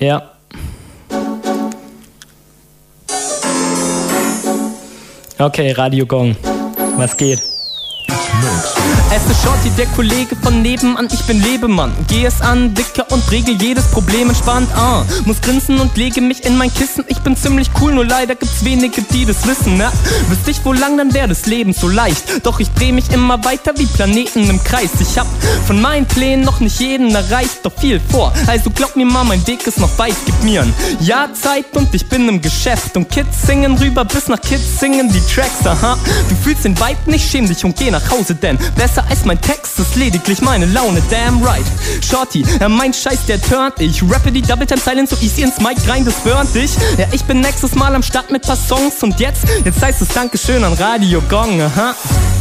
Ja. Okay, Radio Gong. Was geht? Es ist Shorty, der Kollege von nebenan, ich bin Lebemann. Geh es an, dicker und regel jedes Problem entspannt. Muss grinsen und lege mich in mein Kissen. Ich bin ziemlich cool, nur leider gibt's wenige, die das wissen, ne? Wüsste ich, wo lang, dann wär das Leben so leicht. Doch ich dreh mich immer weiter wie Planeten im Kreis. Ich hab von meinen Plänen noch nicht jeden erreicht, doch viel vor. Also glaub mir mal, mein Weg ist noch weit. Gib mir ein Jahr Zeit und ich bin im Geschäft. Und Kids singen rüber, bis nach Kids singen die Tracks, aha. Du fühlst den Vibe nicht, schäm dich und geh nach Hause, denn besser als mein Text ist lediglich meine Laune, damn right. Shorty, mein Scheiß, der turnt. Ich rappe die Double Time Silence so easy ins Mic rein, das burnt dich. Ja, ich bin nächstes Mal am Start mit paar Songs und jetzt heißt es Dankeschön an Radio Gong, aha.